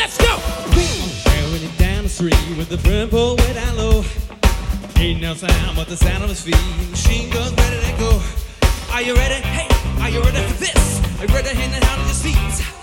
let's go. Carrying it down the street with the front pole way down low. Ain't no sound but the sound of his feet. Machine guns ready to go. Are you ready? Hey, are you ready for this? Are you ready to hand it out of your seats?